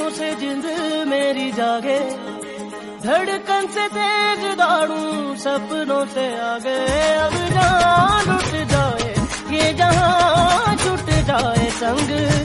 ख्वाबों से जिंद मेरी जागे, धड़कन से तेज दौड़ूं सपनों से आगे। अब जान लुट जाए ये जहां छूट जाए संग